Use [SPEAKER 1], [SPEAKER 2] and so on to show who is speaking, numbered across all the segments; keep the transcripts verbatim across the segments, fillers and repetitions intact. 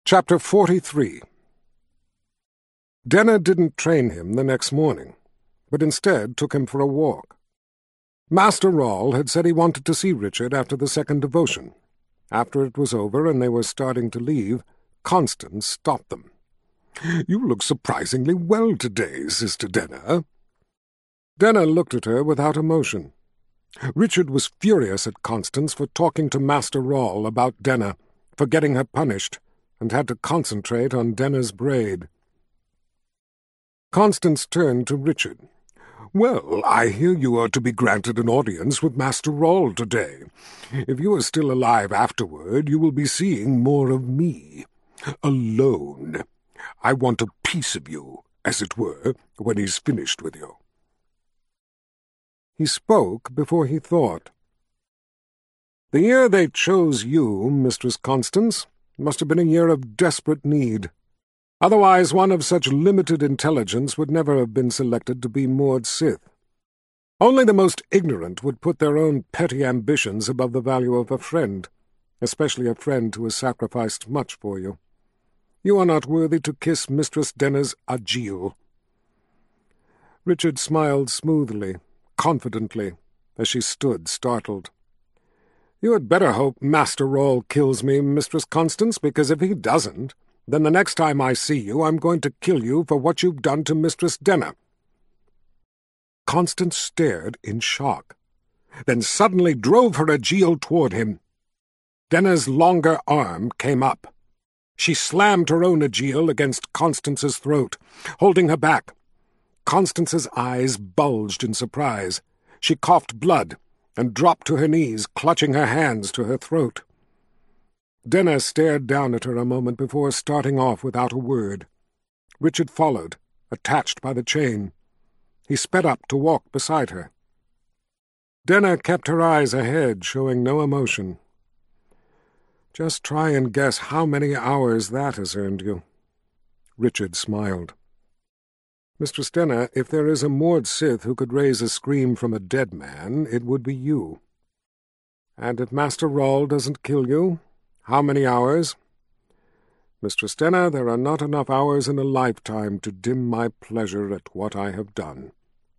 [SPEAKER 1] Chapter forty-three. Denner didn't train him the next morning, but instead took him for a walk. Master Rawle had said he wanted to see Richard after the second devotion. After it was over and they were starting to leave, Constance stopped them. "You look surprisingly well today, Sister Denner." Denner looked at her without emotion. Richard was furious at Constance for talking to Master Rawle about Denner, for getting her punished, and had to concentrate on Denner's braid. Constance turned to Richard. "Well, I hear you are to be granted an audience with Master Rawle today. If you are still alive afterward, you will be seeing more of me. Alone. I want a piece of you, as it were, when he's finished with you." He spoke before he thought. "The year they chose you, Mistress Constance, must have been a year of desperate need. Otherwise one of such limited intelligence would never have been selected to be Maud Sith. Only the most ignorant would put their own petty ambitions above the value of a friend, especially a friend who has sacrificed much for you. You are not worthy to kiss Mistress Denner's Agile." Richard smiled smoothly, confidently, as she stood startled. "You had better hope Master Rawle kills me, Mistress Constance, because if he doesn't, then the next time I see you I'm going to kill you for what you've done to Mistress Denner." Constance stared in shock, then suddenly drove her Agile toward him. Denner's longer arm came up. She slammed her own Agile against Constance's throat, holding her back. Constance's eyes bulged in surprise. She coughed blood and dropped to her knees, clutching her hands to her throat. Denner stared down at her a moment before starting off without a word. Richard followed, attached by the chain. He sped up to walk beside her. Denner kept her eyes ahead, showing no emotion. "Just try and guess how many hours that has earned you." Richard smiled. "Mistress Denner, if there is a Maud Sith who could raise a scream from a dead man, it would be you. And if Master Rawle doesn't kill you, how many hours? Mistress Denner, there are not enough hours in a lifetime to dim my pleasure at what I have done."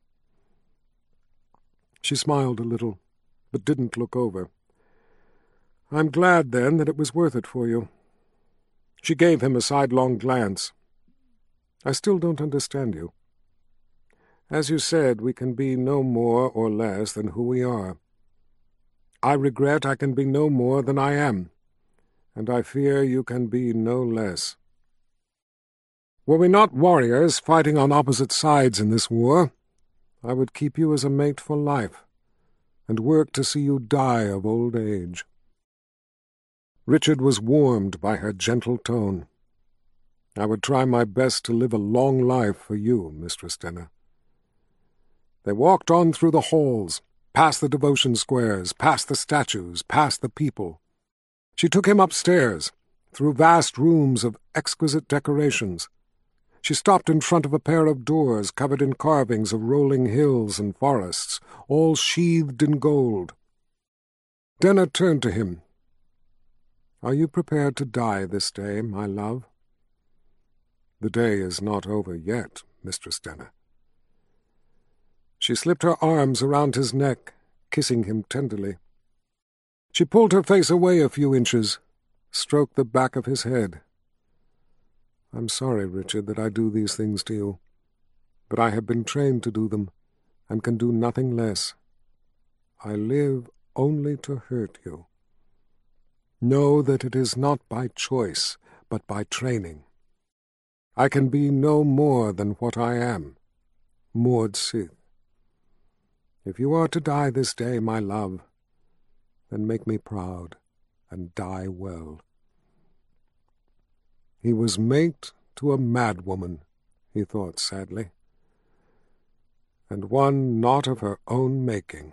[SPEAKER 1] She smiled a little, but didn't look over. "I'm glad, then, that it was worth it for you." She gave him a sidelong glance. "I still don't understand you. As you said, we can be no more or less than who we are. I regret I can be no more than I am, and I fear you can be no less. Were we not warriors fighting on opposite sides in this war, I would keep you as a mate for life, and work to see you die of old age." Richard was warmed by her gentle tone. "I would try my best to live a long life for you, Mistress Denner." They walked on through the halls, past the devotion squares, past the statues, past the people. She took him upstairs, through vast rooms of exquisite decorations. She stopped in front of a pair of doors covered in carvings of rolling hills and forests, all sheathed in gold. Denner turned to him. "Are you prepared to die this day, my love?" "The day is not over yet, Mistress Denner." She slipped her arms around his neck, kissing him tenderly. She pulled her face away a few inches, stroked the back of his head. "I'm sorry, Richard, that I do these things to you, but I have been trained to do them, and can do nothing less. I live only to hurt you. Know that it is not by choice, but by training. I can be no more than what I am, Maud Sith. If you are to die this day, my love, then make me proud, and die well." He was mate to a madwoman, he thought sadly, and one not of her own making.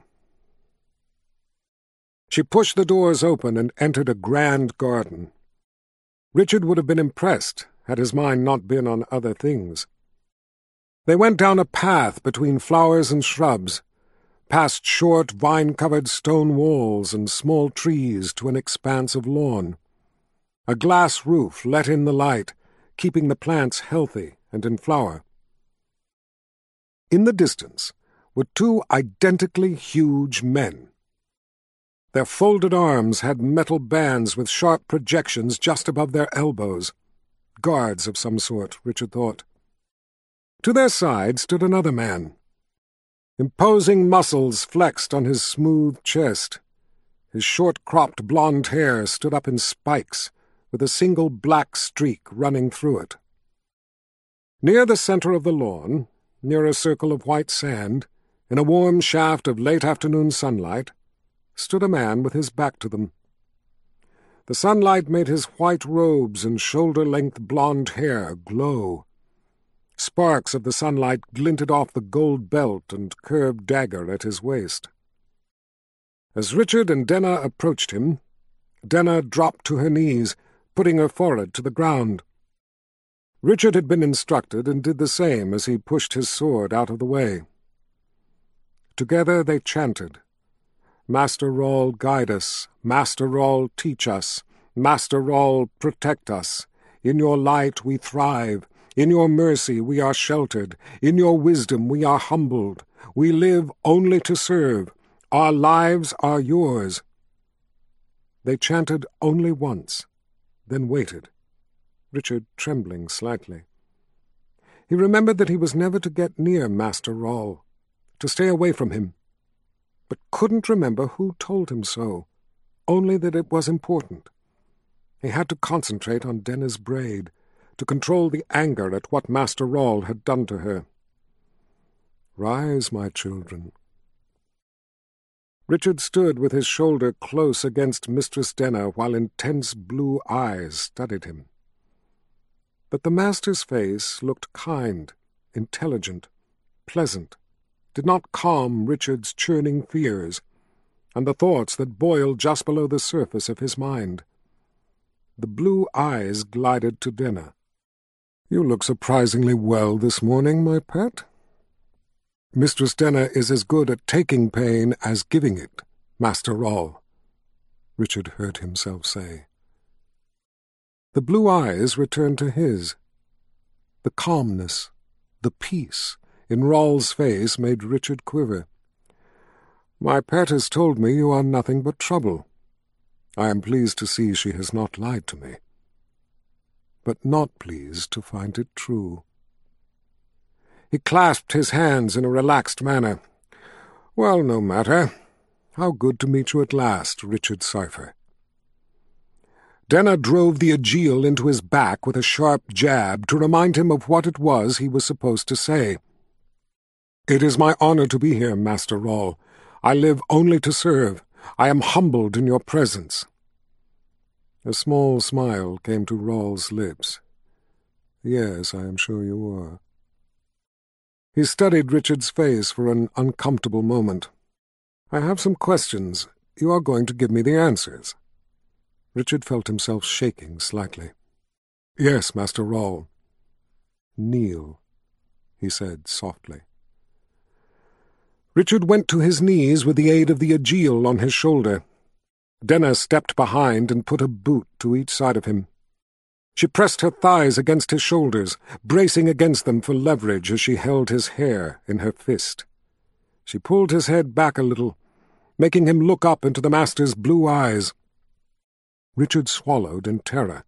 [SPEAKER 1] She pushed the doors open and entered a grand garden. Richard would have been impressed had his mind not been on other things. They went down a path between flowers and shrubs, past short, vine-covered stone walls and small trees to an expanse of lawn. A glass roof let in the light, keeping the plants healthy and in flower. In the distance were two identically huge men. Their folded arms had metal bands with sharp projections just above their elbows. Guards of some sort, Richard thought. To their side stood another man. Imposing muscles flexed on his smooth chest. His short-cropped blonde hair stood up in spikes, with a single black streak running through it. Near the center of the lawn, near a circle of white sand, in a warm shaft of late-afternoon sunlight, stood a man with his back to them. The sunlight made his white robes and shoulder-length blonde hair glow. Sparks of the sunlight glinted off the gold belt and curved dagger at his waist. As Richard and Denna approached him, Denna dropped to her knees, putting her forehead to the ground. Richard had been instructed and did the same as he pushed his sword out of the way. Together they chanted, "Master Rawle, guide us. Master Rawle, teach us. Master Rawle, protect us. In your light we thrive. In your mercy we are sheltered. In your wisdom we are humbled. We live only to serve. Our lives are yours." They chanted only once, then waited, Richard trembling slightly. He remembered that he was never to get near Master Rawle, to stay away from him, but couldn't remember who told him so, only that it was important. He had to concentrate on Denna's braid, to control the anger at what Master Rawle had done to her. "Rise, my children." Richard stood with his shoulder close against Mistress Denna while intense blue eyes studied him. But the master's face looked kind, intelligent, pleasant, did not calm Richard's churning fears, and the thoughts that boiled just below the surface of his mind. The blue eyes glided to Denna. "You look surprisingly well this morning, my pet." "Mistress Denna is as good at taking pain as giving it, Master Rawle," Richard heard himself say. The blue eyes returned to his. The calmness, the peace in Rawle's face made Richard quiver. "My pet has told me you are nothing but trouble. I am pleased to see she has not lied to me, but not pleased to find it true." He clasped his hands in a relaxed manner. "Well, no matter. How good to meet you at last, Richard Cypher." Denna drove the Aegil into his back with a sharp jab to remind him of what it was he was supposed to say. "It is my honor to be here, Master Rawle. I live only to serve. I am humbled in your presence." A small smile came to Rawle's lips. "Yes, I am sure you are." He studied Richard's face for an uncomfortable moment. "I have some questions. You are going to give me the answers." Richard felt himself shaking slightly. "Yes, Master Rawle." "Kneel," he said softly. Richard went to his knees with the aid of the Aegil on his shoulder. Denna stepped behind and put a boot to each side of him. She pressed her thighs against his shoulders, bracing against them for leverage as she held his hair in her fist. She pulled his head back a little, making him look up into the master's blue eyes. Richard swallowed in terror.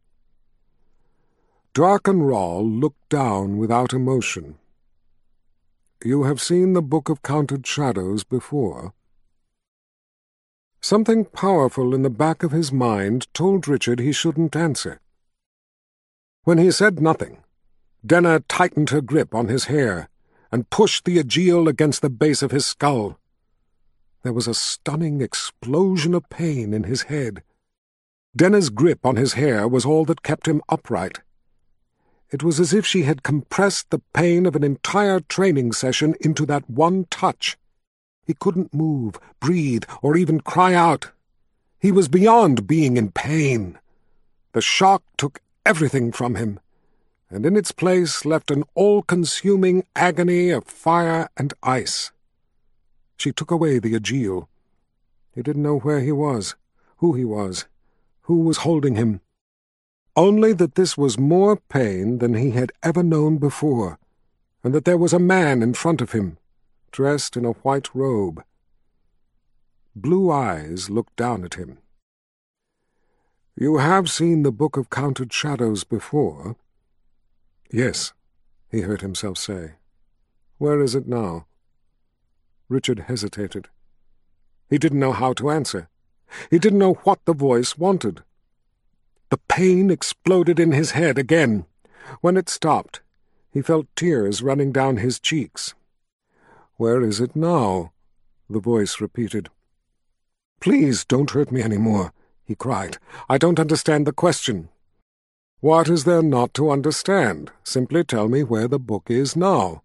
[SPEAKER 1] Darken Rawle looked down without emotion. "You have seen the Book of Counted Shadows before?" Something powerful in the back of his mind told Richard he shouldn't answer. When he said nothing, Denna tightened her grip on his hair and pushed the Aegil against the base of his skull. There was a stunning explosion of pain in his head. Denna's grip on his hair was all that kept him upright. It was as if she had compressed the pain of an entire training session into that one touch. He couldn't move, breathe, or even cry out. He was beyond being in pain. The shock took everything from him, and in its place left an all-consuming agony of fire and ice. She took away the Aegil. He didn't know where he was, who he was, who was holding him. only that this was more pain than he had ever known before, and that there was a man in front of him, dressed in a white robe. Blue eyes looked down at him. "You have seen the Book of Counted Shadows before?" "Yes," he heard himself say. "Where is it now?" Richard hesitated. He didn't know how to answer. He didn't know what the voice wanted. The pain exploded in his head again. When it stopped, he felt tears running down his cheeks. "Where is it now?" the voice repeated. "Please don't hurt me any more," he cried. "I don't understand the question." "What is there not to understand? Simply tell me where the book is now."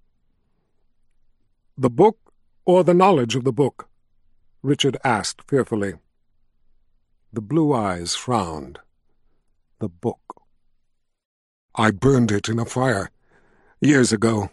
[SPEAKER 1] "The book or the knowledge of the book?" Richard asked fearfully. The blue eyes frowned. "The book. I burned it in a fire, years ago."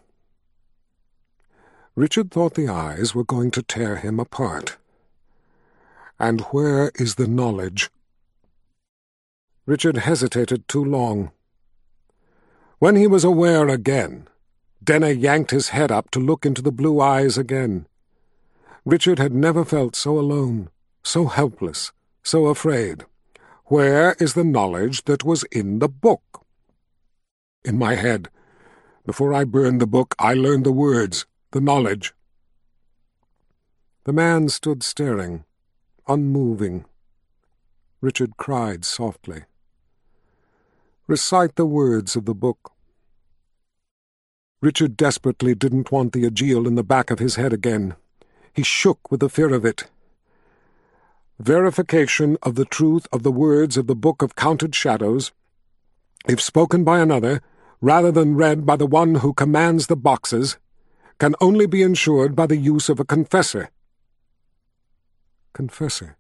[SPEAKER 1] Richard thought the eyes were going to tear him apart. "And where is the knowledge?" Richard hesitated too long. When he was aware again, Denna yanked his head up to look into the blue eyes again. Richard had never felt so alone, so helpless, so afraid. "Where is the knowledge that was in the book?" "In my head. Before I burned the book, I learned the words, the knowledge." The man stood staring, unmoving. Richard cried softly. "Recite the words of the book." Richard desperately didn't want the Aegial in the back of his head again. He shook with the fear of it. "Verification of the truth of the words of the Book of Counted Shadows, if spoken by another, rather than read by the one who commands the boxes, can only be ensured by the use of a confessor." Confessor.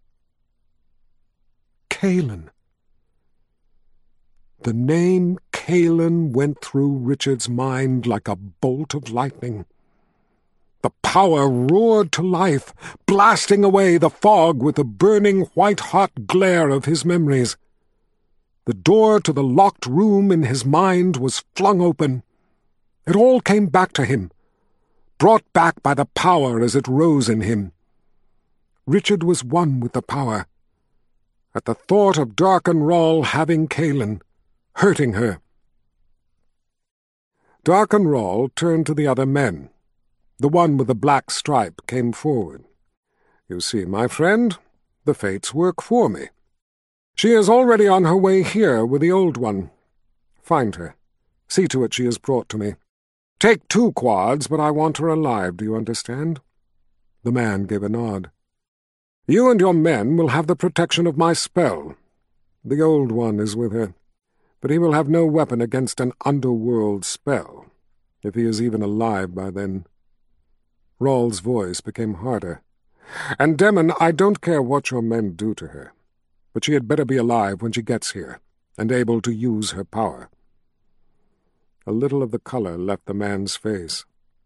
[SPEAKER 1] Calen. The name Calen went through Richard's mind like a bolt of lightning. The power roared to life, blasting away the fog with the burning white-hot glare of his memories. The door to the locked room in his mind was flung open. It all came back to him, brought back by the power as it rose in him. Richard was one with the power. At the thought of Darken Rall having Calen, hurting her. Darken Rall turned to the other men. The one with the black stripe came forward. "You see, my friend, the fates work for me. She is already on her way here with the old one. Find her. See to it she is brought to me. Take two quads, but I want her alive, do you understand?" The man gave a nod. "You and your men will have the protection of my spell. The old one is with her, but he will have no weapon against an underworld spell, if he is even alive by then." Rall's voice became harder. "And Demon, I don't care what your men do to her, but she had better be alive when she gets here, and able to use her power." A little of the color left the man's face.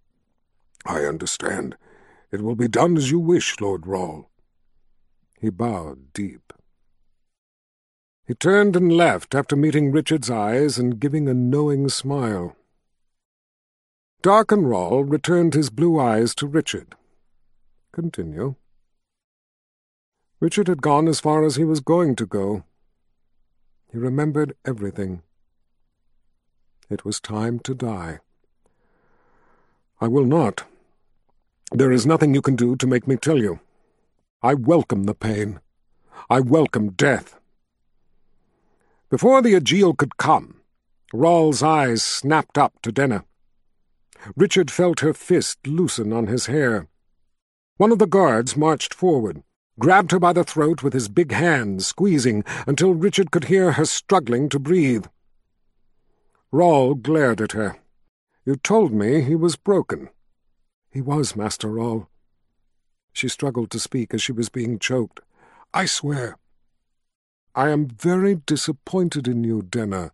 [SPEAKER 1] "I understand. It will be done as you wish, Lord Rall." He bowed deep. He turned and left after meeting Richard's eyes and giving a knowing smile. Darken Rall returned his blue eyes to Richard. "Continue." Richard had gone as far as he was going to go. He remembered everything. It was time to die. "I will not. There is nothing you can do to make me tell you. I welcome the pain. I welcome death." Before the Aegial could come, Rall's eyes snapped up to Denna. Richard felt her fist loosen on his hair. One of the guards marched forward, grabbed her by the throat with his big hands, squeezing until Richard could hear her struggling to breathe. Rall glared at her. "You told me he was broken." "He was, Master Rall." She struggled to speak as she was being choked. "I swear." "I am very disappointed in you, Denna."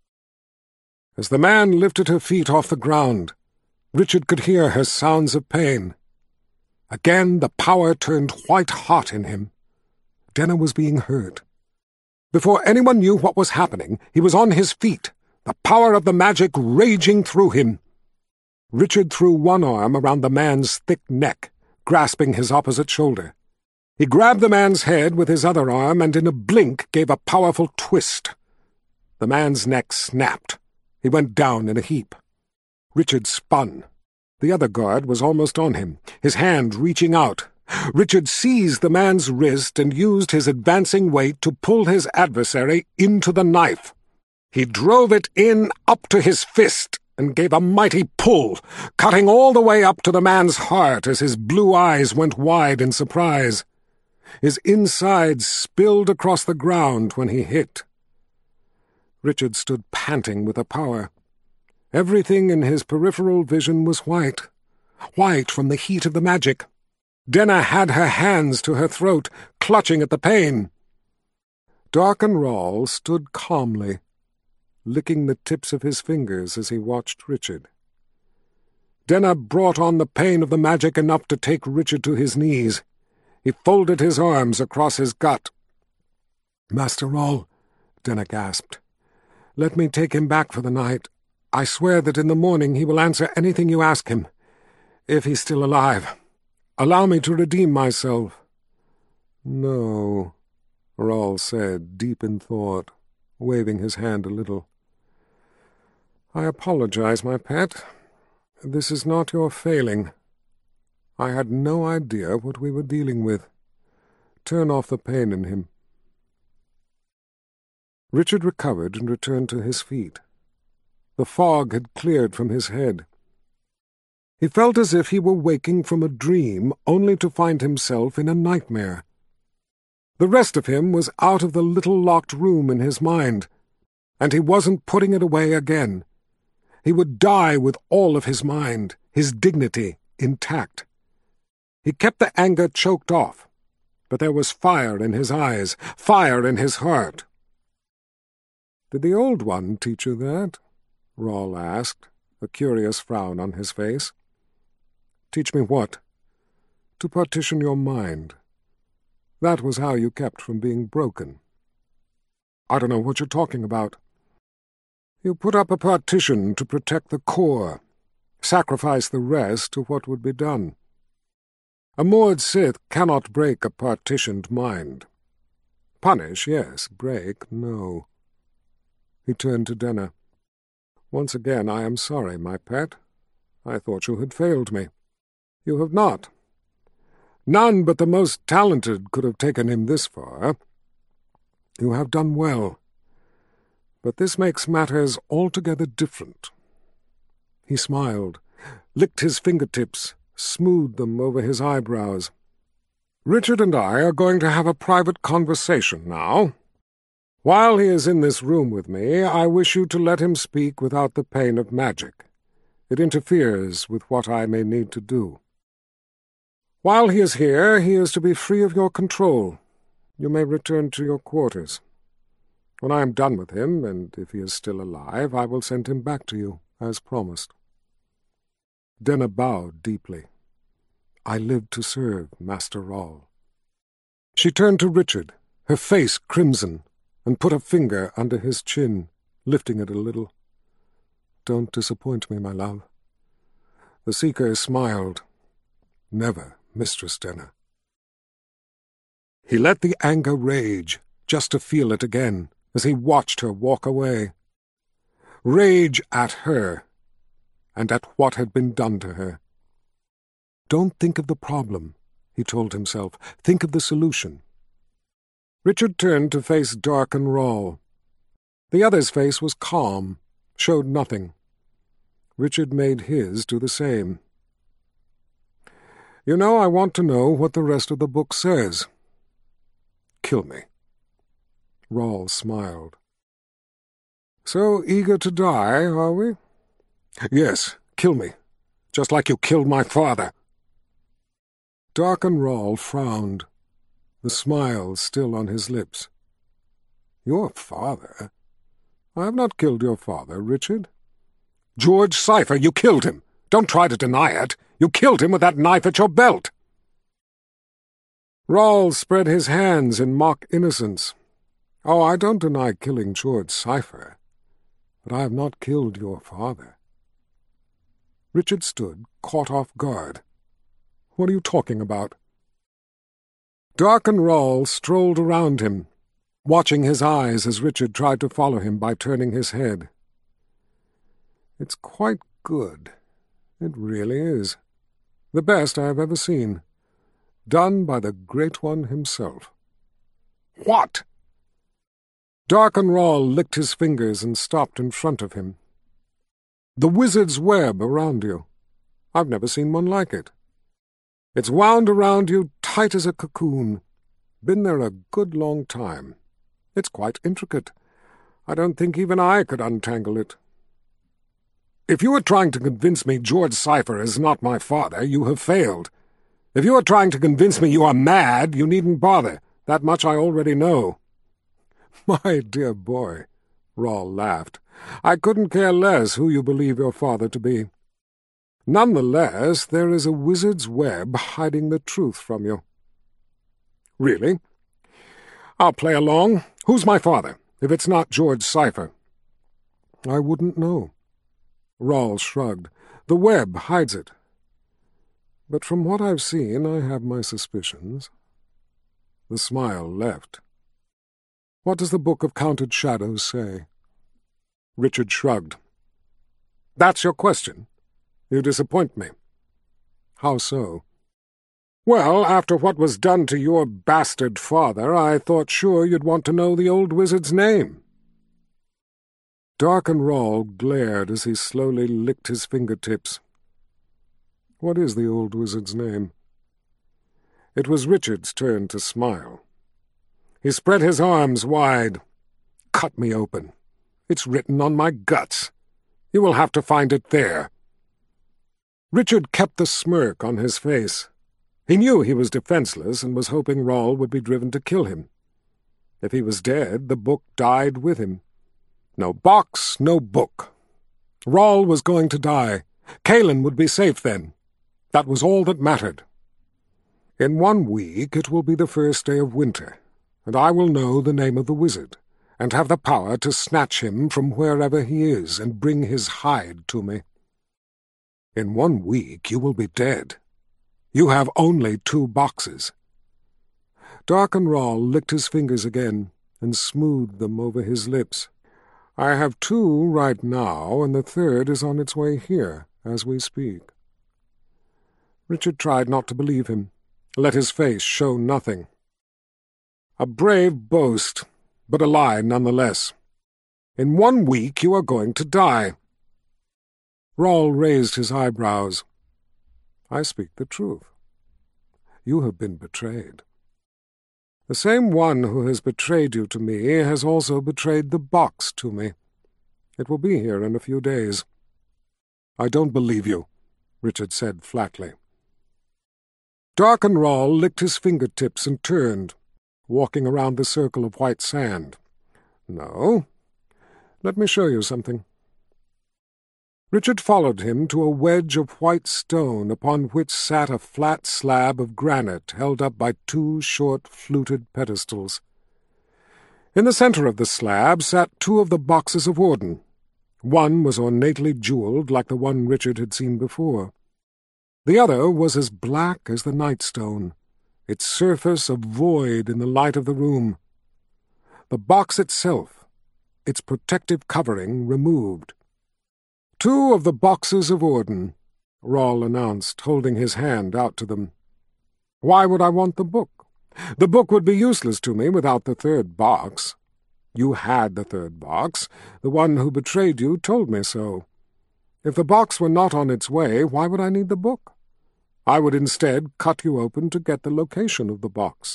[SPEAKER 1] As the man lifted her feet off the ground, Richard could hear her sounds of pain. Again the power turned white-hot in him. Denna was being hurt. Before anyone knew what was happening, he was on his feet, the power of the magic raging through him. Richard threw one arm around the man's thick neck, grasping his opposite shoulder. He grabbed the man's head with his other arm and in a blink gave a powerful twist. The man's neck snapped. He went down in a heap. Richard spun. The other guard was almost on him, his hand reaching out. Richard seized the man's wrist and used his advancing weight to pull his adversary into the knife. He drove it in up to his fist and gave a mighty pull, cutting all the way up to the man's heart as his blue eyes went wide in surprise. His insides spilled across the ground when he hit. Richard stood panting with the power. Everything in his peripheral vision was white, white from the heat of the magic. Denna had her hands to her throat, clutching at the pain. Darken Rahl stood calmly, licking the tips of his fingers as he watched Richard. Denna brought on the pain of the magic enough to take Richard to his knees. He folded his arms across his gut. "Master Rahl," Denna gasped, "let me take him back for the night. I swear that in the morning he will answer anything you ask him, if he's still alive. Allow me to redeem myself." "No," Rahl said, deep in thought, waving his hand a little. "I apologize, my pet. This is not your failing. I had no idea what we were dealing with. Turn off the pain in him." Richard recovered and returned to his feet. The fog had cleared from his head. He felt as if he were waking from a dream, only to find himself in a nightmare. The rest of him was out of the little locked room in his mind, and he wasn't putting it away again. He would die with all of his mind, his dignity, intact. He kept the anger choked off, but there was fire in his eyes, fire in his heart. "Did the Old One teach you that?" Rahl asked, a curious frown on his face. "Teach me what?" "To partition your mind. That was how you kept from being broken." "I don't know what you're talking about." "You put up a partition to protect the core, sacrifice the rest to what would be done. A Mord Sith cannot break a partitioned mind. Punish, yes. Break, no." He turned to Denna. "Once again, I am sorry, my pet. I thought you had failed me. You have not. None but the most talented could have taken him this far. You have done well. But this makes matters altogether different." He smiled, licked his fingertips, smoothed them over his eyebrows. "Richard and I are going to have a private conversation now. While he is in this room with me, I wish you to let him speak without the pain of magic. It interferes with what I may need to do. While he is here, he is to be free of your control. You may return to your quarters. When I am done with him, and if he is still alive, I will send him back to you, as promised." Denna bowed deeply. "I live to serve, Master Rahl." She turned to Richard, her face crimson, and put a finger under his chin, lifting it a little. "Don't disappoint me, my love." The Seeker smiled. "Never, Mistress Denna." He let the anger rage, just to feel it again, as he watched her walk away. Rage at her, and at what had been done to her. "Don't think of the problem," he told himself. "Think of the solution." Richard turned to face Darken Rahl. The other's face was calm, showed nothing. Richard made his do the same. "You know, I want to know what the rest of the book says." "Kill me." Rahl smiled. "So eager to die, are we?" "Yes, kill me, just like you killed my father." Darken Rahl frowned, the smile still on his lips. "Your father? I have not killed your father, Richard." "George Cypher, you killed him. Don't try to deny it. You killed him with that knife at your belt." Rahl spread his hands in mock innocence. Oh, I don't deny killing George Cypher, but I have not killed your father. Richard stood, caught off guard. What are you talking about? Darken Rawle strolled around him, watching his eyes as Richard tried to follow him by turning his head. It's quite good. It really is. The best I have ever seen. Done by the Great One himself. What? Darken Rawle licked his fingers and stopped in front of him. The wizard's web around you. I've never seen one like it. It's wound around you tight as a cocoon. Been there a good long time. It's quite intricate. I don't think even I could untangle it. If you are trying to convince me George Cypher is not my father, you have failed. If you are trying to convince me you are mad, you needn't bother. That much I already know. My dear boy, Rawle laughed, I couldn't care less who you believe your father to be. Nonetheless, there is a wizard's web hiding the truth from you. Really? I'll play along. Who's my father, if it's not George Cypher? I wouldn't know. Rawle shrugged. The web hides it. But from what I've seen, I have my suspicions. The smile left. What does the Book of Counted Shadows say? Richard shrugged. That's your question? You disappoint me. How so? Well, after what was done to your bastard father, I thought sure you'd want to know the old wizard's name. Darken Rawle glared as he slowly licked his fingertips. What is the old wizard's name? It was Richard's turn to smile. He spread his arms wide. Cut me open. It's written on my guts. You will have to find it there. Richard kept the smirk on his face. He knew he was defenseless and was hoping Rawle would be driven to kill him. If he was dead, the book died with him. No box, no book. Rawle was going to die. Calen would be safe then. That was all that mattered. In one week it will be the first day of winter, and I will know the name of the wizard, and have the power to snatch him from wherever he is and bring his hide to me. In one week you will be dead. You have only two boxes. Darken Rawle licked his fingers again and smoothed them over his lips. I have two right now, and the third is on its way here as we speak. Richard tried not to believe him, let his face show nothing. A brave boast, but a lie nonetheless. In one week you are going to die. Rawle raised his eyebrows. I speak the truth. You have been betrayed. The same one who has betrayed you to me has also betrayed the box to me. It will be here in a few days. I don't believe you, Richard said flatly. Darken Rawle licked his fingertips and turned, walking around the circle of white sand. No. Let me show you something. Richard followed him to a wedge of white stone upon which sat a flat slab of granite held up by two short fluted pedestals. In the centre of the slab sat two of the boxes of Orden. One was ornately jewelled like the one Richard had seen before. The other was as black as the nightstone, its surface a void in the light of the room. The box itself, its protective covering, removed. Two of the boxes of Orden, Rawle announced, holding his hand out to them. Why would I want the book? The book would be useless to me without the third box. You had the third box. The one who betrayed you told me so. If the box were not on its way, why would I need the book? I would instead cut you open to get the location of the box.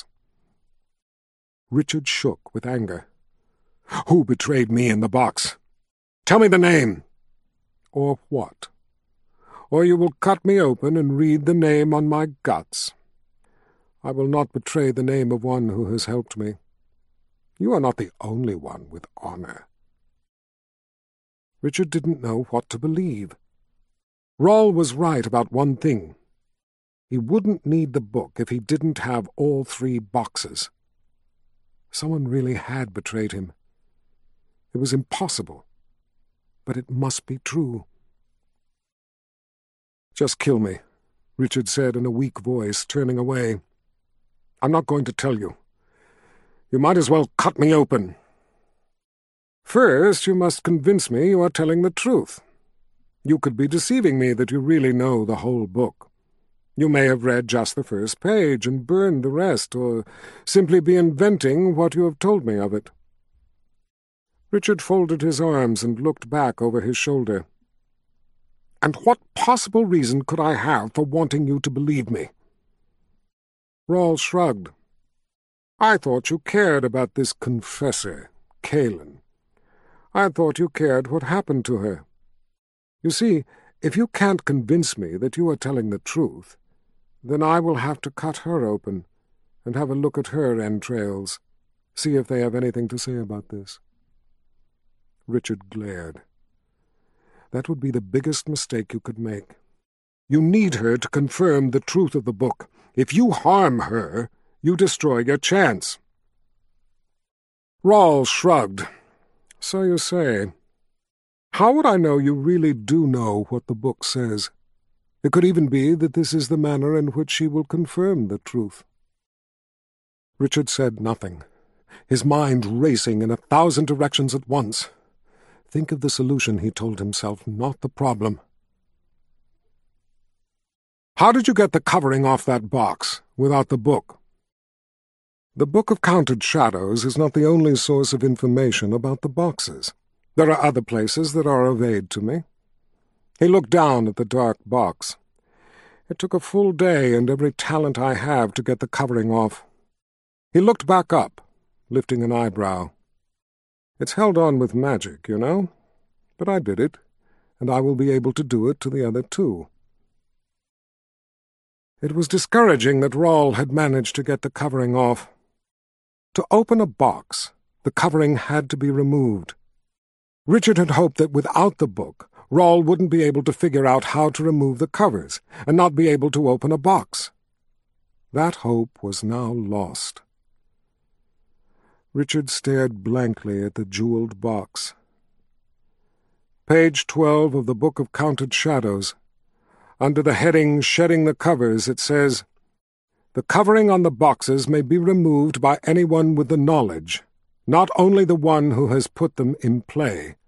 [SPEAKER 1] Richard shook with anger. Who betrayed me in the box? Tell me the name. Or what? Or you will cut me open and read the name on my guts. I will not betray the name of one who has helped me. You are not the only one with honor. Richard didn't know what to believe. Rawle was right about one thing. He wouldn't need the book if he didn't have all three boxes. Someone really had betrayed him. It was impossible, but it must be true. "Just kill me," Richard said in a weak voice, turning away. "I'm not going to tell you. You might as well cut me open. First, you must convince me you are telling the truth. You could be deceiving me that you really know the whole book. You may have read just the first page and burned the rest, or simply be inventing what you have told me of it." Richard folded his arms and looked back over his shoulder. "And what possible reason could I have for wanting you to believe me?" Rawle shrugged. "I thought you cared about this confessor, Calen. I thought you cared what happened to her. You see, if you can't convince me that you are telling the truth, then I will have to cut her open and have a look at her entrails, see if they have anything to say about this." Richard glared. That would be the biggest mistake you could make. You need her to confirm the truth of the book. If you harm her, you destroy your chance. Rawle shrugged. "So you say. How would I know you really do know what the book says? It could even be that this is the manner in which she will confirm the truth." Richard said nothing, his mind racing in a thousand directions at once. Think of the solution, he told himself, not the problem. "How did you get the covering off that box, without the book?" "The Book of Counted Shadows is not the only source of information about the boxes. There are other places that are of aid to me." He looked down at the dark box. "It took a full day and every talent I have to get the covering off." He looked back up, lifting an eyebrow. "It's held on with magic, you know. But I did it, and I will be able to do it to the other two." It was discouraging that Rawle had managed to get the covering off. To open a box, the covering had to be removed. Richard had hoped that without the book, Rawle wouldn't be able to figure out how to remove the covers, and not be able to open a box. That hope was now lost. Richard stared blankly at the jeweled box. Page twelve of the Book of Counted Shadows. Under the heading Shedding the Covers, it says, "The covering on the boxes may be removed by anyone with the knowledge, not only the one who has put them in play."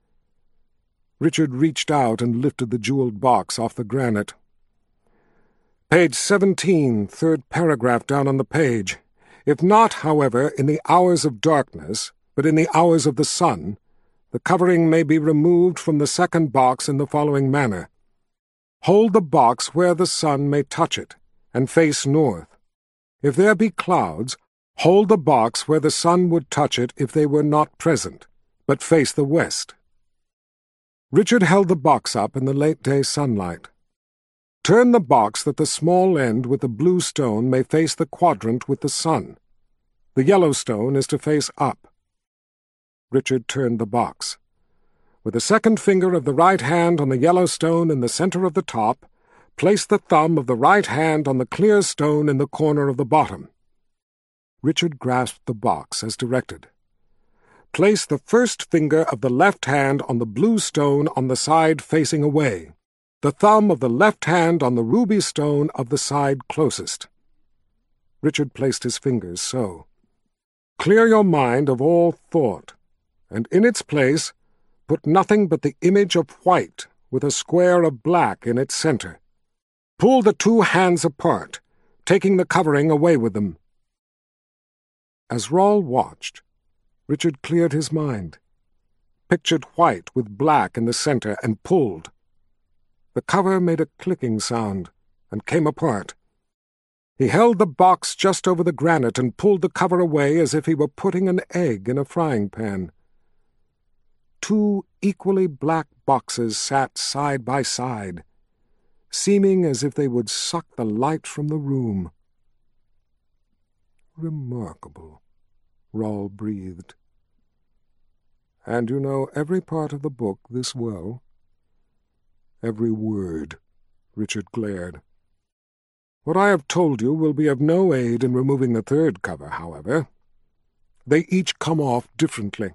[SPEAKER 1] Richard reached out and lifted the jeweled box off the granite. Page seventeen, third paragraph down on the page. "If not, however, in the hours of darkness, but in the hours of the sun, the covering may be removed from the second box in the following manner. Hold the box where the sun may touch it, and face north. If there be clouds, hold the box where the sun would touch it if they were not present, but face the west." Richard held the box up in the late-day sunlight. "Turn the box that the small end with the blue stone may face the quadrant with the sun. The yellow stone is to face up." Richard turned the box. With the second finger of the right hand on the yellow stone in the center of the top, place the thumb of the right hand on the clear stone in the corner of the bottom. Richard grasped the box as directed. Place the first finger of the left hand on the blue stone on the side facing away, the thumb of the left hand on the ruby stone of the side closest. Richard placed his fingers so. Clear your mind of all thought, and in its place put nothing but the image of white with a square of black in its center. Pull the two hands apart, taking the covering away with them. As Rawle watched, Richard cleared his mind, pictured white with black in the center, and pulled. The cover made a clicking sound and came apart. He held the box just over the granite and pulled the cover away as if he were putting an egg in a frying pan. Two equally black boxes sat side by side, seeming as if they would suck the light from the room. "Remarkable," Rawle breathed. "And you know every part of the book this well?" "Every word," Richard glared. "What I have told you will be of no aid in removing the third cover, however. They each come off differently.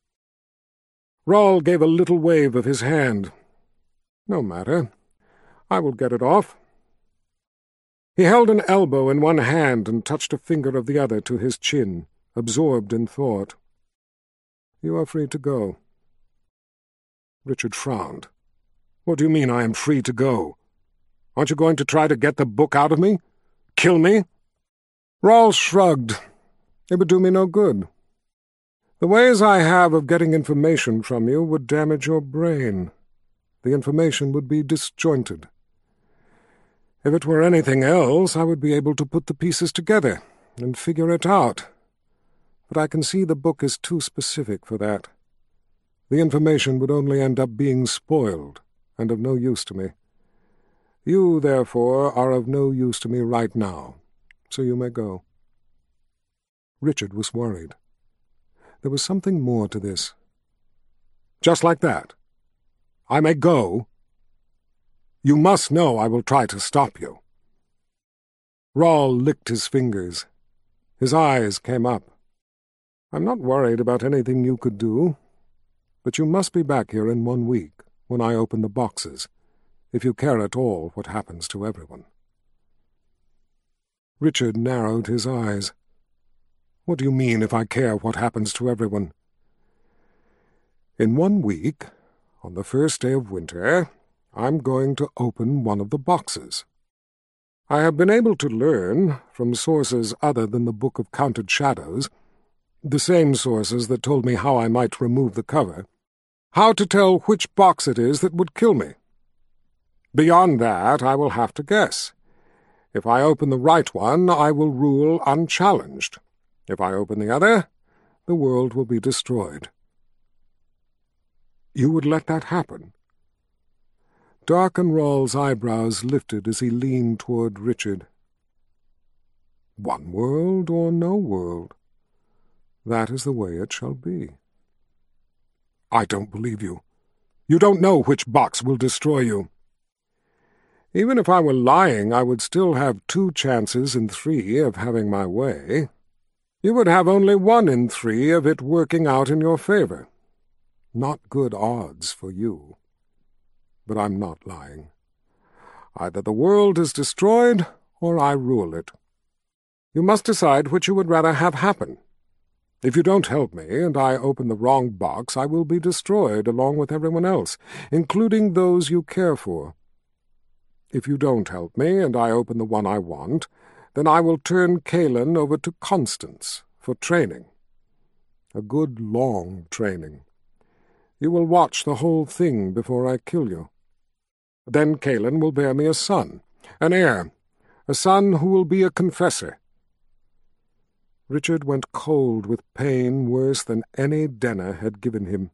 [SPEAKER 1] Rawl gave a little wave of his hand. No matter. I will get it off. He held an elbow in one hand and touched a finger of the other to his chin, absorbed in thought. You are free to go. Richard frowned. What do you mean I am free to go? Aren't you going to try to get the book out of me? Kill me? Rawl shrugged. It would do me no good. The ways I have of getting information from you would damage your brain. The information would be disjointed. If it were anything else, I would be able to put the pieces together and figure it out. But I can see the book is too specific for that. The information would only end up being spoiled and of no use to me. You, therefore, are of no use to me right now, so you may go. Richard was worried. There was something more to this. Just like that. I may go. You must know I will try to stop you. Rawl licked his fingers. His eyes came up. I'm not worried about anything you could do, but you must be back here in one week when I open the boxes, if you care at all what happens to everyone. Richard narrowed his eyes. What do you mean, if I care what happens to everyone? In one week, on the first day of winter, I'm going to open one of the boxes. I have been able to learn, from sources other than the Book of Counted Shadows, the same sources that told me how I might remove the cover, how to tell which box it is that would kill me. Beyond that, I will have to guess. If I open the right one, I will rule unchallenged. If I open the other, the world will be destroyed. You would let that happen? Darken Rawl's eyebrows lifted as he leaned toward Richard. One world or no world? That is the way it shall be. I don't believe you. You don't know which box will destroy you. Even if I were lying, I would still have two chances in three of having my way. You would have only one in three of it working out in your favor. Not good odds for you. But I'm not lying. Either the world is destroyed, or I rule it. You must decide which you would rather have happen. If you don't help me, and I open the wrong box, I will be destroyed along with everyone else, including those you care for. If you don't help me, and I open the one I want, then I will turn Kaelin over to Constance for training. A good, long training. You will watch the whole thing before I kill you. Then Kaelin will bear me a son, an heir, a son who will be a confessor. Richard went cold with pain worse than any Denner had given him.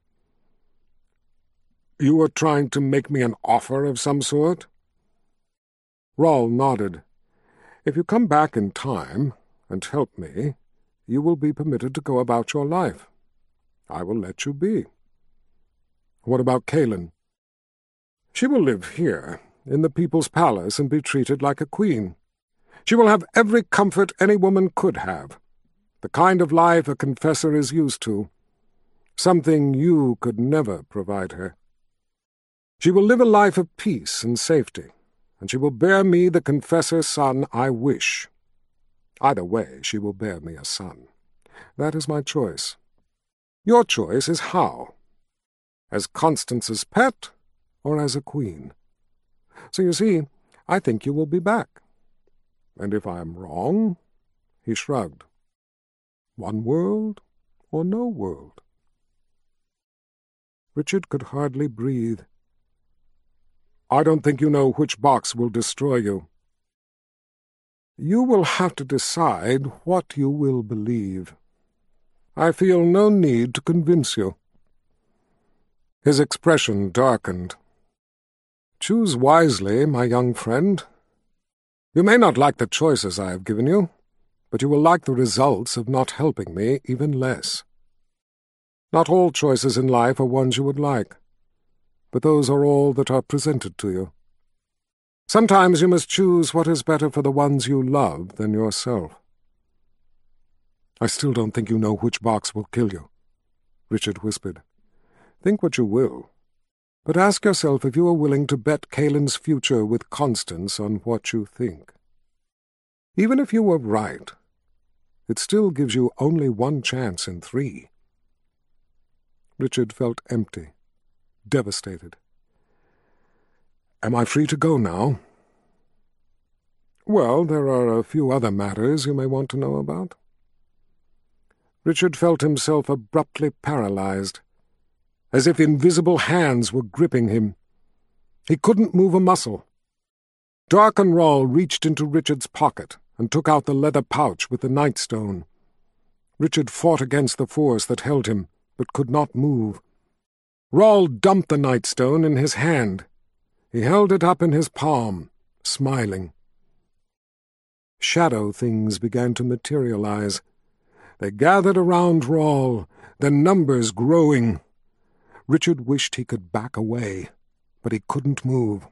[SPEAKER 1] You are trying to make me an offer of some sort? Rawl nodded. If you come back in time and help me, you will be permitted to go about your life. I will let you be. What about Kaelin? She will live here, in the People's Palace, and be treated like a queen. She will have every comfort any woman could have, the kind of life a confessor is used to, something you could never provide her. She will live a life of peace and safety, and she will bear me the confessor's son I wish. Either way, she will bear me a son. That is my choice. Your choice is how. As Constance's pet, or as a queen. So you see, I think you will be back. And if I am wrong, he shrugged. One world or no world? Richard could hardly breathe. I don't think you know which box will destroy you. You will have to decide what you will believe. I feel no need to convince you. His expression darkened. Choose wisely, my young friend. You may not like the choices I have given you, but you will like the results of not helping me even less. Not all choices in life are ones you would like, but those are all that are presented to you. Sometimes you must choose what is better for the ones you love than yourself. I still don't think you know which box will kill you, Richard whispered. Think what you will, but ask yourself if you are willing to bet Kalen's future with Constance on what you think. Even if you were right, it still gives you only one chance in three. Richard felt empty, devastated. Am I free to go now? Well, there are a few other matters you may want to know about. Richard felt himself abruptly paralyzed, as if invisible hands were gripping him. He couldn't move a muscle. Darkenrall reached into Richard's pocket and took out the leather pouch with the Nightstone. Richard fought against the force that held him, but could not move. Rawle dumped the Nightstone in his hand. He held it up in his palm, smiling. Shadow things began to materialize. They gathered around Rawle, their numbers growing. Richard wished he could back away, but he couldn't move.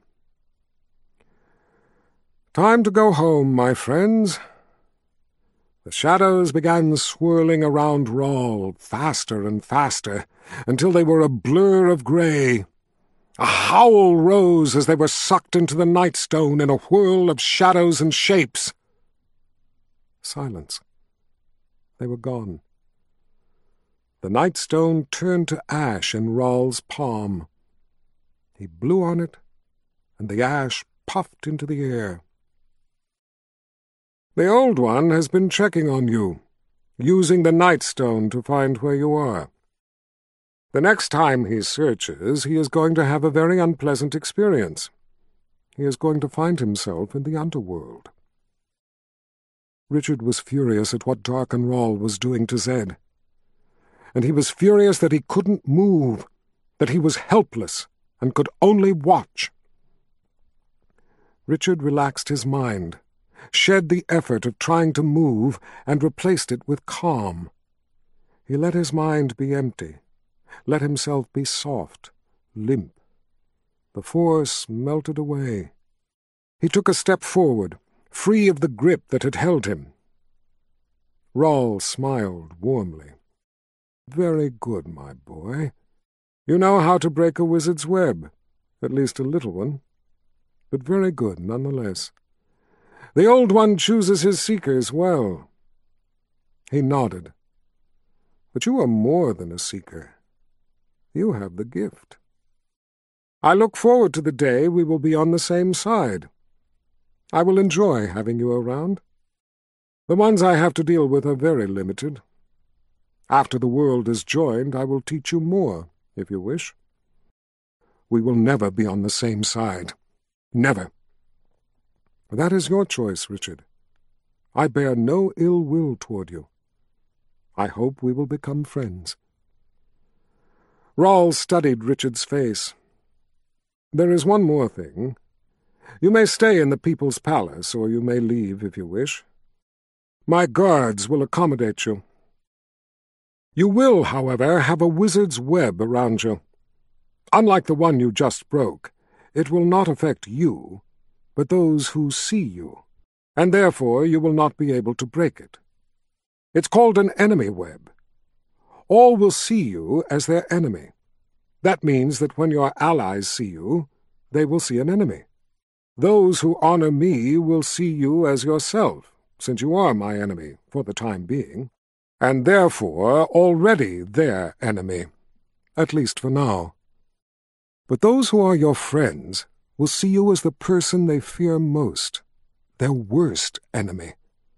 [SPEAKER 1] Time to go home, my friends. The shadows began swirling around Rawle, faster and faster, until they were a blur of grey. A howl rose as they were sucked into the Nightstone in a whirl of shadows and shapes. Silence. They were gone. The Nightstone turned to ash in Rawle's palm. He blew on it, and the ash puffed into the air. The Old One has been checking on you, using the Nightstone to find where you are. The next time he searches, he is going to have a very unpleasant experience. He is going to find himself in the underworld. Richard was furious at what Darkenrall was doing to Zed. And he was furious that he couldn't move, that he was helpless and could only watch. Richard relaxed his mind, shed the effort of trying to move, and replaced it with calm. He let his mind be empty, let himself be soft, limp. The force melted away. He took a step forward, free of the grip that had held him. Rawle smiled warmly. Very good, my boy. You know how to break a wizard's web, at least a little one, but very good nonetheless. The Old One chooses his seekers well. He nodded. But you are more than a seeker. You have the gift. I look forward to the day we will be on the same side. I will enjoy having you around. The ones I have to deal with are very limited. After the world is joined, I will teach you more, if you wish. We will never be on the same side. Never. That is your choice, Richard. I bear no ill will toward you. I hope we will become friends. Rawle studied Richard's face. There is one more thing. You may stay in the People's Palace, or you may leave if you wish. My guards will accommodate you. You will, however, have a wizard's web around you. Unlike the one you just broke, it will not affect you, but those who see you, and therefore you will not be able to break it. It's called an enemy web. All will see you as their enemy. That means that when your allies see you, they will see an enemy. Those who honor me will see you as yourself, since you are my enemy for the time being, and therefore already their enemy, at least for now. But those who are your friends will see you as the person they fear most, their worst enemy.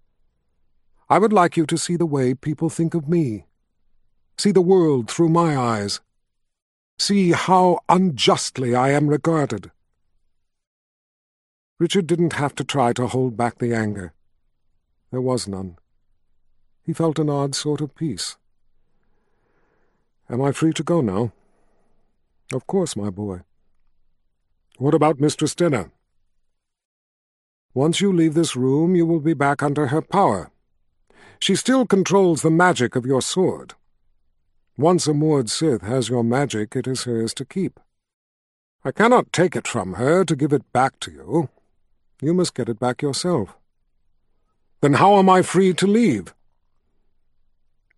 [SPEAKER 1] I would like you to see the way people think of me. See the world through my eyes. See how unjustly I am regarded. Richard didn't have to try to hold back the anger. There was none. He felt an odd sort of peace. Am I free to go now? Of course, my boy. What about Mistress Denner? Once you leave this room, you will be back under her power. She still controls the magic of your sword. Once a Mord Sith has your magic, it is hers to keep. I cannot take it from her to give it back to you. You must get it back yourself. Then how am I free to leave?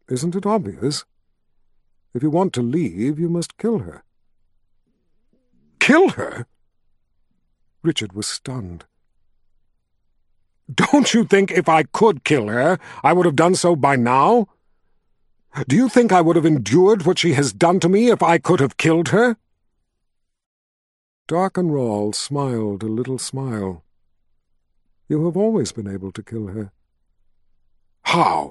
[SPEAKER 1] Isn't it obvious? If you want to leave, you must kill her." "Kill her?" Richard was stunned. "Don't you think if I could kill her, I would have done so by now? Do you think I would have endured what she has done to me if I could have killed her?" Darkenrall smiled a little smile. "You have always been able to kill her." "How?"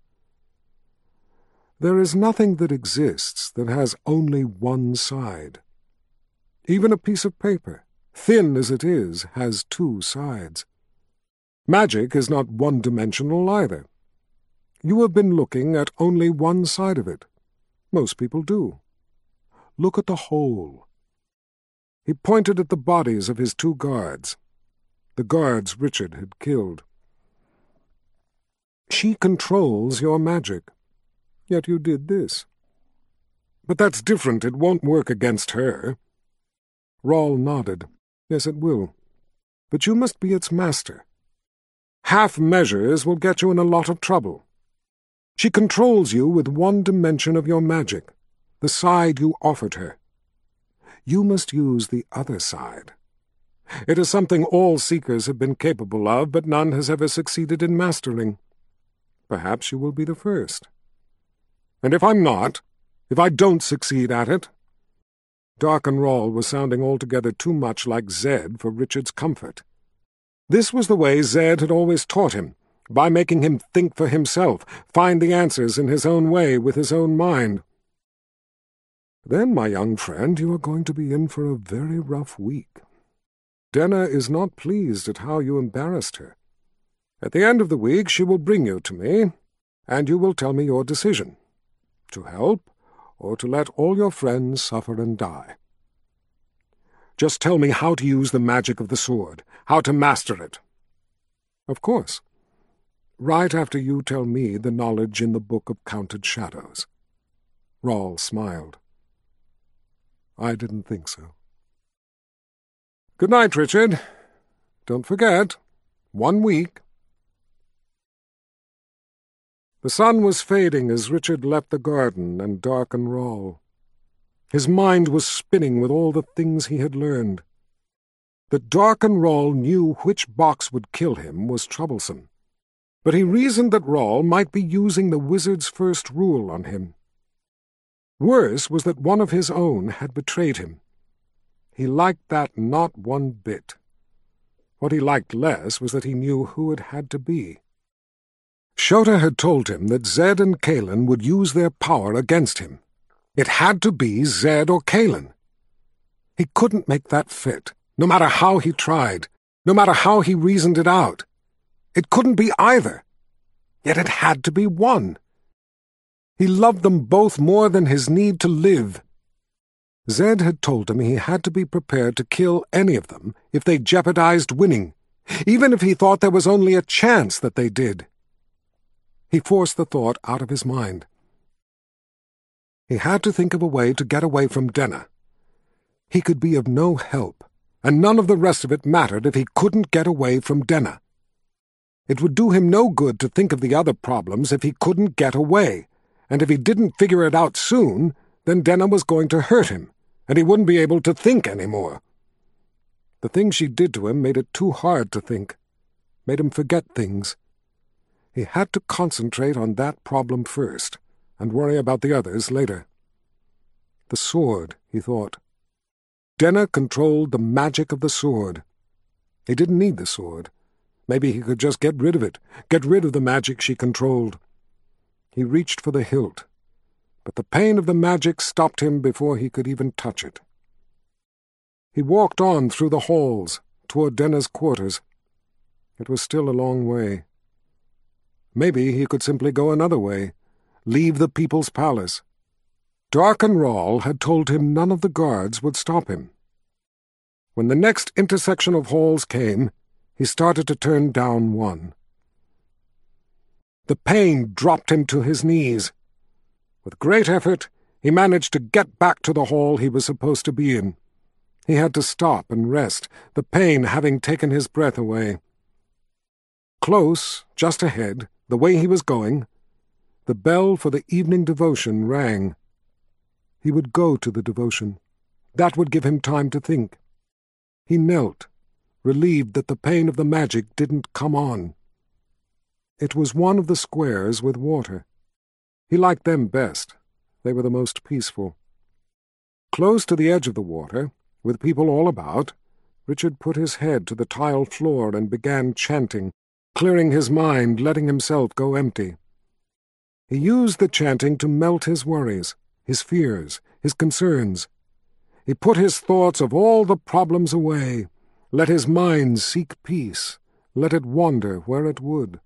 [SPEAKER 1] "There is nothing that exists that has only one side. Even a piece of paper, thin as it is, has two sides. Magic is not one-dimensional either. You have been looking at only one side of it. Most people do. Look at the whole." He pointed at the bodies of his two guards, the guards Richard had killed. "She controls your magic, yet you did this. But that's different. It won't work against her." Rawle nodded. "Yes, it will. But you must be its master. Half measures will get you in a lot of trouble. She controls you with one dimension of your magic, the side you offered her. You must use the other side. It is something all seekers have been capable of, but none has ever succeeded in mastering. Perhaps you will be the first. And if I'm not, if I don't succeed at it—" Darkenrall was sounding altogether too much like Zed for Richard's comfort. This was the way Zed had always taught him, by making him think for himself, find the answers in his own way with his own mind. "Then, my young friend, you are going to be in for a very rough week. Denna is not pleased at how you embarrassed her. At the end of the week she will bring you to me, and you will tell me your decision, to help or to let all your friends suffer and die. Just tell me how to use the magic of the sword, how to master it." "Of course. Right after you tell me the knowledge in the Book of Counted Shadows." Rawle smiled. "I didn't think so." "Good night, Richard. Don't forget, one week." The sun was fading as Richard left the garden and Darkenrall. His mind was spinning with all the things he had learned. That Darkenrall knew which box would kill him was troublesome, but he reasoned that Rawle might be using the wizard's first rule on him. Worse was that one of his own had betrayed him. He liked that not one bit. What he liked less was that he knew who it had to be. Shota had told him that Zed and Kaelin would use their power against him. It had to be Zed or Kaelin. He couldn't make that fit, no matter how he tried, no matter how he reasoned it out. It couldn't be either. Yet it had to be one. He loved them both more than his need to live. Zed had told him he had to be prepared to kill any of them if they jeopardized winning, even if he thought there was only a chance that they did. He forced the thought out of his mind. He had to think of a way to get away from Denna. He could be of no help, and none of the rest of it mattered if he couldn't get away from Denna. It would do him no good to think of the other problems if he couldn't get away, and if he didn't figure it out soon, then Denna was going to hurt him, and he wouldn't be able to think any more. The things she did to him made it too hard to think, made him forget things. He had to concentrate on that problem first, and worry about the others later. The sword, he thought. Denna controlled the magic of the sword. He didn't need the sword. Maybe he could just get rid of it, get rid of the magic she controlled. He reached for the hilt, but the pain of the magic stopped him before he could even touch it. He walked on through the halls, toward Denna's quarters. It was still a long way. Maybe he could simply go another way, leave the People's Palace. Darkenrall had told him none of the guards would stop him. When the next intersection of halls came, he started to turn down one. The pain dropped him to his knees. With great effort, he managed to get back to the hall he was supposed to be in. He had to stop and rest, the pain having taken his breath away. Close, just ahead, the way he was going, The bell for the evening devotion rang. He would go to the devotion. That would give him time to think. He knelt, relieved that the pain of the magic didn't come on. It was one of the squares with water. He liked them best. They were the most peaceful. Close to the edge of the water, with people all about, Richard put his head to the tile floor and began chanting, clearing his mind, letting himself go empty. He used the chanting to melt his worries, his fears, his concerns. He put his thoughts of all the problems away, let his mind seek peace, let it wander where it would.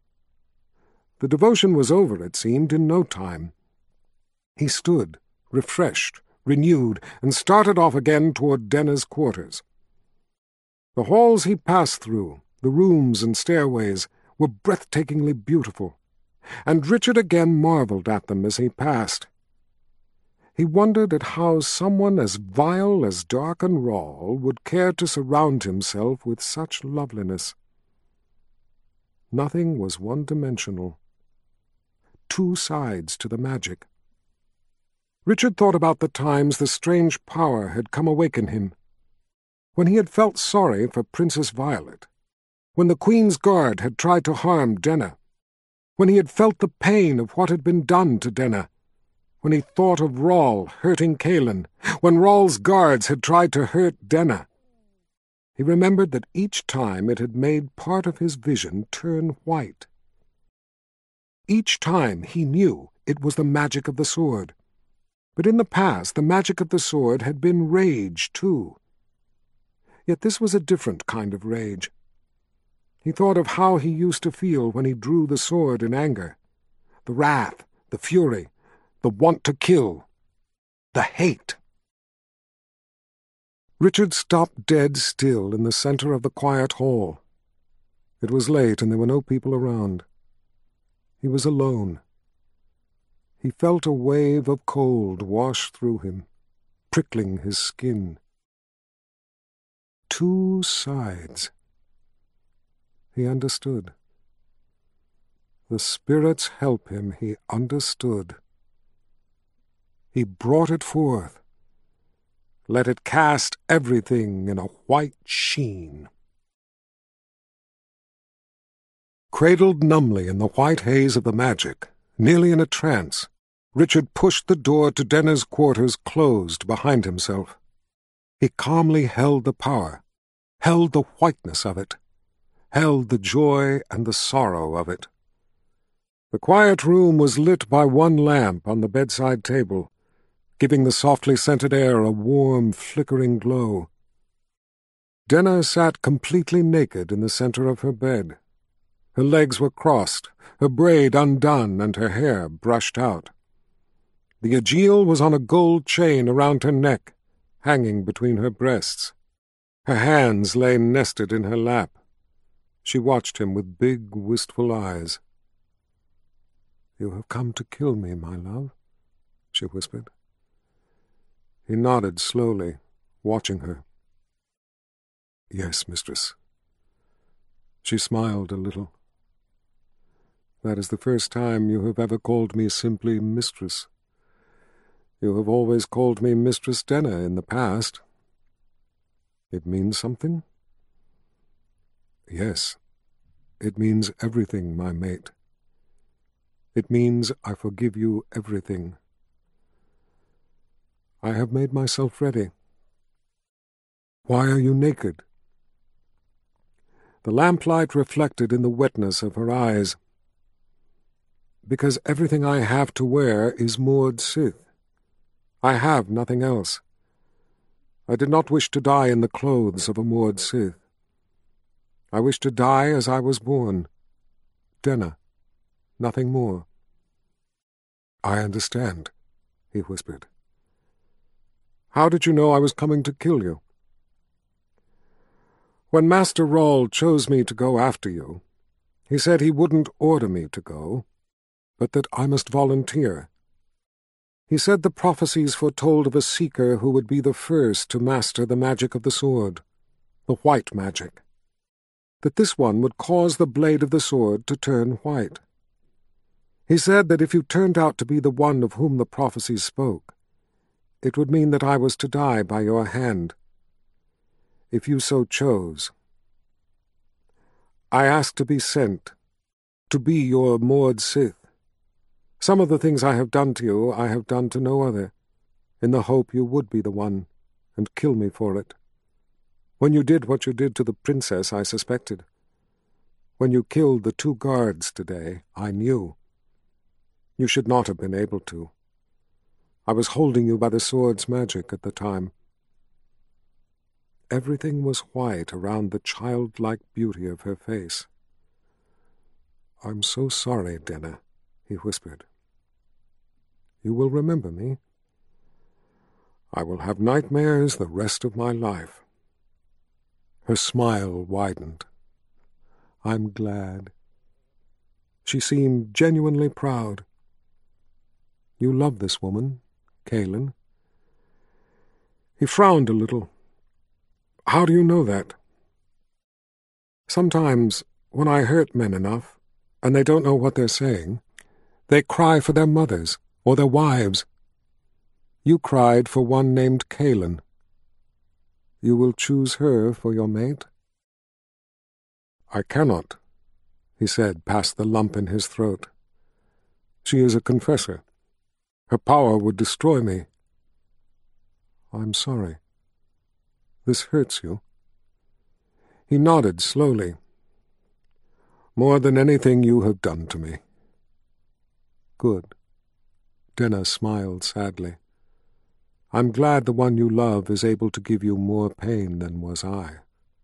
[SPEAKER 1] The devotion was over, it seemed, in no time. He stood, refreshed, renewed, and started off again toward Denna's quarters. The halls he passed through, the rooms and stairways, were breathtakingly beautiful, and Richard again marveled at them as he passed. He wondered at how someone as vile as Darken Rahl would care to surround himself with such loveliness. Nothing was one-dimensional. Two sides to the magic. Richard thought about the times the strange power had come awaken him. When he had felt sorry for Princess Violet, when the Queen's Guard had tried to harm Denna, when he had felt the pain of what had been done to Denna, when he thought of Rahl hurting Kaelin, when Rahl's guards had tried to hurt Denna. He remembered that each time it had made part of his vision turn white. Each time he knew it was the magic of the sword. But in the past the magic of the sword had been rage, too. Yet this was a different kind of rage. He thought of how he used to feel when he drew the sword in anger. The wrath, the fury, the want to kill, the hate. Richard stopped dead still in the center of the quiet hall. It was late and there were no people around. He was alone. He felt a wave of cold wash through him, prickling his skin. Two sides. He understood. The spirits help him, he understood. He brought it forth. Let it cast everything in a white sheen. Cradled numbly in the white haze of the magic, nearly in a trance, Richard pushed the door to Denna's quarters closed behind himself. He calmly held the power, held the whiteness of it, held the joy and the sorrow of it. The quiet room was lit by one lamp on the bedside table, giving the softly scented air a warm, flickering glow. Denna sat completely naked in the center of her bed. Her legs were crossed, her braid undone and her hair brushed out. The Aegil was on a gold chain around her neck, hanging between her breasts. Her hands lay nested in her lap. She watched him with big, wistful eyes. "You have come to kill me, my love," she whispered. He nodded slowly, watching her. "Yes, mistress." She smiled a little. "That is the first time you have ever called me simply mistress. You have always called me Mistress Denna in the past. It means something?" "Yes, it means everything, my mate. It means I forgive you everything. I have made myself ready." "Why are you naked?" The lamplight reflected in the wetness of her eyes. "Because everything I have to wear is Mord Sith. I have nothing else. I did not wish to die in the clothes of a Mord Sith. I wish to die as I was born. Denna, nothing more." "I understand," he whispered. "How did you know I was coming to kill you?" "When Master Rahl chose me to go after you, he said he wouldn't order me to go, but that I must volunteer. He said the prophecies foretold of a seeker who would be the first to master the magic of the sword, the white magic, that this one would cause the blade of the sword to turn white. He said that if you turned out to be the one of whom the prophecies spoke, it would mean that I was to die by your hand, if you so chose. I asked to be sent, to be your Maud Sith. Some of the things I have done to you I have done to no other, in the hope you would be the one, and kill me for it. When you did what you did to the princess, I suspected. When you killed the two guards today, I knew. You should not have been able to. I was holding you by the sword's magic at the time. Everything was white around the childlike beauty of her face. "I'm so sorry, Denna," he whispered. "You will remember me? I will have nightmares the rest of my life." Her smile widened. "I'm glad." She seemed genuinely proud. "You love this woman, Kaelin?" He frowned a little. "How do you know that?" "Sometimes, when I hurt men enough, and they don't know what they're saying, they cry for their mothers or their wives. You cried for one named Kaelin. You will choose her for your mate?" "I cannot," he said past the lump in his throat. "She is a confessor. Her power would destroy me." "I'm sorry. This hurts you?" He nodded slowly. "More than anything you have done to me." "Good." Denna smiled sadly. "I'm glad the one you love is able to give you more pain than was I."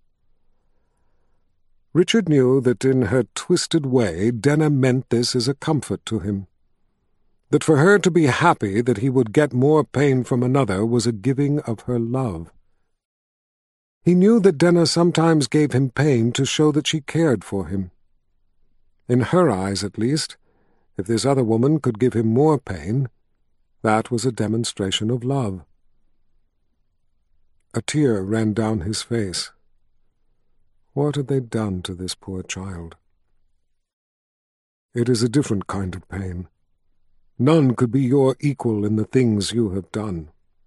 [SPEAKER 1] Richard knew that in her twisted way Denna meant this as a comfort to him. That for her to be happy that he would get more pain from another was a giving of her love. He knew that Denna sometimes gave him pain to show that she cared for him. In her eyes, at least, if this other woman could give him more pain, that was a demonstration of love. A tear ran down his face. What had they done to this poor child? "It is a different kind of pain. None could be your equal in the things you have done."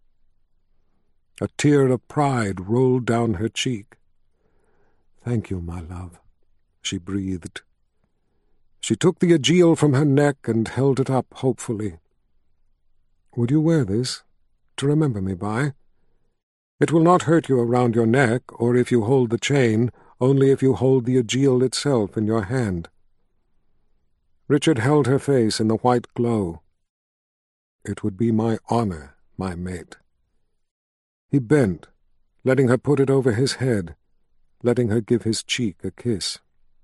[SPEAKER 1] A tear of pride rolled down her cheek. "Thank you, my love," she breathed. She took the Aegil from her neck and held it up hopefully. "Would you wear this, to remember me by? It will not hurt you around your neck, or if you hold the chain, only if you hold the Aegil itself in your hand." Richard held her face in the white glow. "It would be my honor, my mate." He bent, letting her put it over his head, letting her give his cheek a kiss.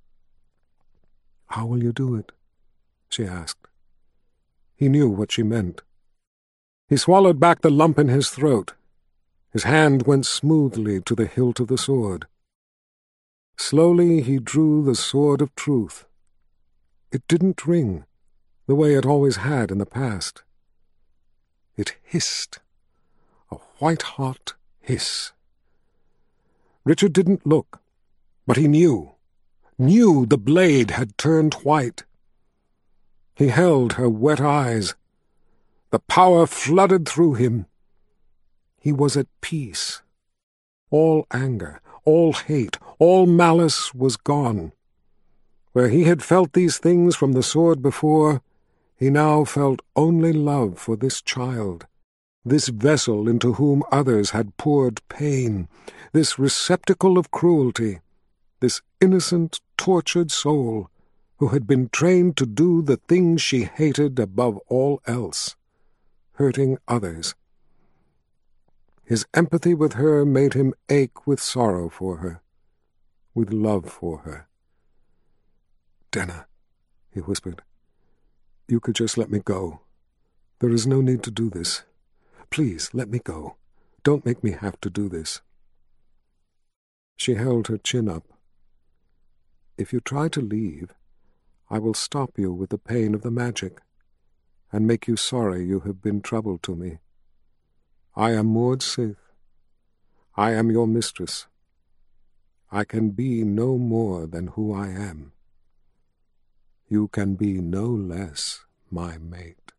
[SPEAKER 1] "How will you do it?" she asked. He knew what she meant. He swallowed back the lump in his throat. His hand went smoothly to the hilt of the sword. Slowly he drew the sword of truth. It didn't ring, the way it always had in the past. It hissed, a white-hot hiss. Richard didn't look, but he knew, knew the blade had turned white. He held her wet eyes. The power flooded through him. He was at peace. All anger, all hate, all malice was gone. Where he had felt these things from the sword before, he now felt only love for this child, this vessel into whom others had poured pain, this receptacle of cruelty, this innocent, tortured soul who had been trained to do the things she hated above all else, hurting others. His empathy with her made him ache with sorrow for her, with love for her. "Denna," he whispered, "you could just let me go. There is no need to do this. Please, let me go. Don't make me have to do this." She held her chin up. "If you try to leave, I will stop you with the pain of the magic, and make you sorry you have been trouble to me. I am Maud Sith. I am your mistress. I can be no more than who I am." you can be no less my mate."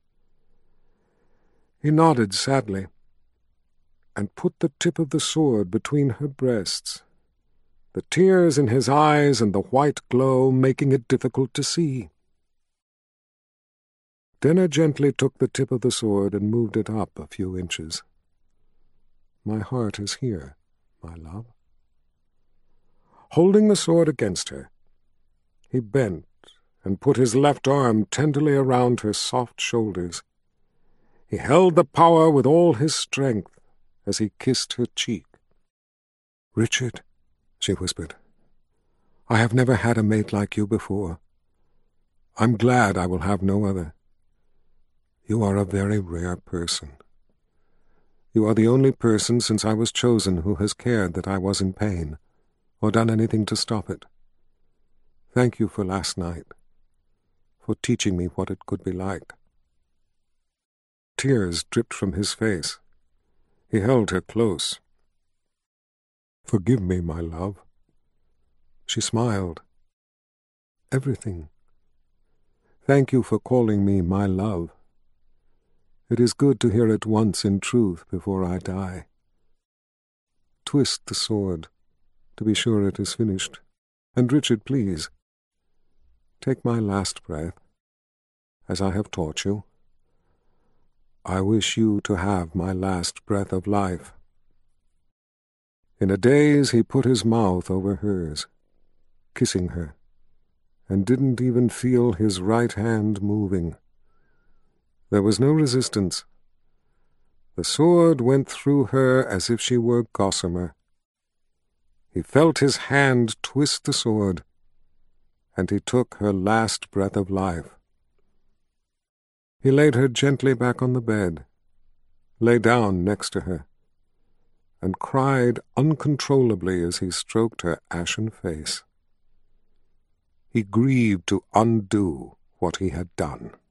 [SPEAKER 1] He nodded sadly, and put the tip of the sword between her breasts, the tears in his eyes and the white glow making it difficult to see. Denner gently took the tip of the sword and moved it up a few inches. "My heart is here, my love." Holding the sword against her, he bent and put his left arm tenderly around her soft shoulders. He held the power with all his strength as he kissed her cheek. "Richard," she whispered, "I have never had a mate like you before. I'm glad I will have no other. You are a very rare person. You are the only person since I was chosen who has cared that I was in pain, or done anything to stop it. Thank you for last night, for teaching me what it could be like." Tears dripped from his face. He held her close. "Forgive me, my love." She smiled. "Everything. Thank you for calling me my love. It is good to hear it once in truth before I die. Twist the sword, to be sure it is finished. And Richard, please, take my last breath, as I have taught you. I wish you to have my last breath of life." In a daze he put his mouth over hers, kissing her, and didn't even feel his right hand moving. There was no resistance. The sword went through her as if she were gossamer. He felt his hand twist the sword, and he took her last breath of life. He laid her gently back on the bed, lay down next to her, and cried uncontrollably as he stroked her ashen face. He grieved to undo what he had done.